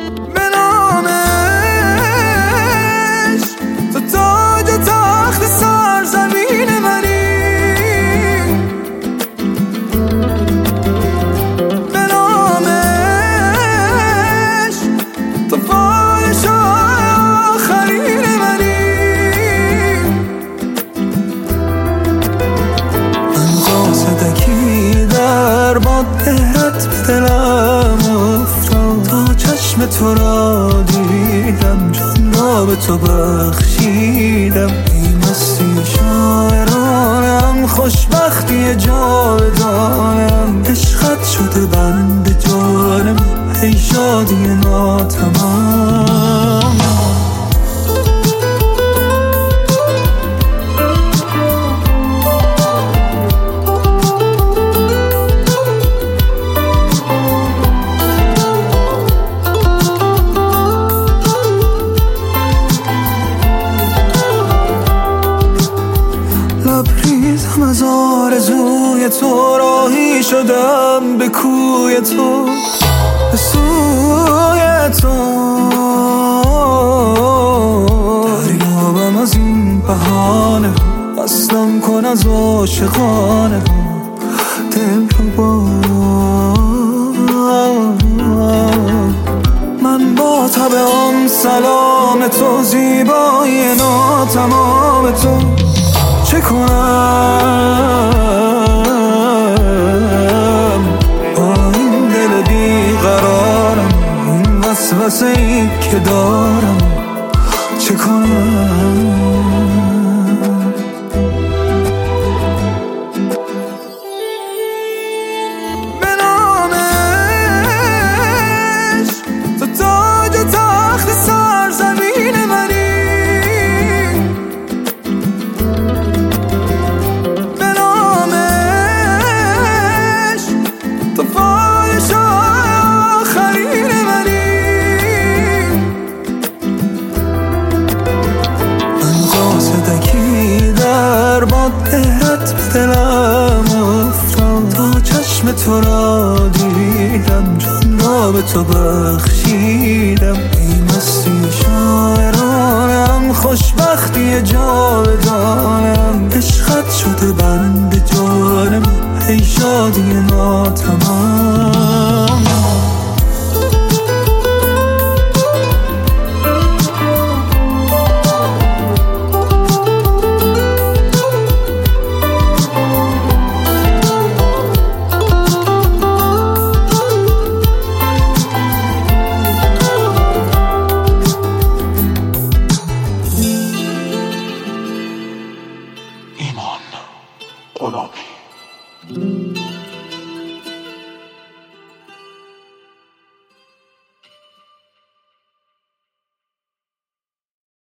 به نامش تو تاج و تخت سرزمین منی، به نامش تو پادشاه آخرین منی. من قاصدکی در باد دهرت به دلم افتاد، تا چشم تو را دیدم جان را به تو بخشیدم. ای مستی شاعرانم، خوشبختی جاودانم، عشقت شده بند جانم، ای شادی ناتمام. لبریزم از آرزوی تو، راهی شدم به کوی تو، به سوی تو. دریابم از این بهانه ها، اصلم کن از عاشقانه ها دلربا. من با طبعم سلام تو، زیبایی ناتمام تو، چه کنم با این دل بیقرارم، این وسوسه ای که دارم، چه کنم؟ به نامش تو تاج و تخت سرزمین منی، تو پادشاه آخرین منی. من قاصدکی در باد دهرت به دلم افتاد، تا چشم تو را دیدم جان را به تو بخشیدم. ای مستی شاعرانم، خوشبختی جاودانم، عشقت شده بند جانم، ای شادی ناتمام. ایمان غلامی.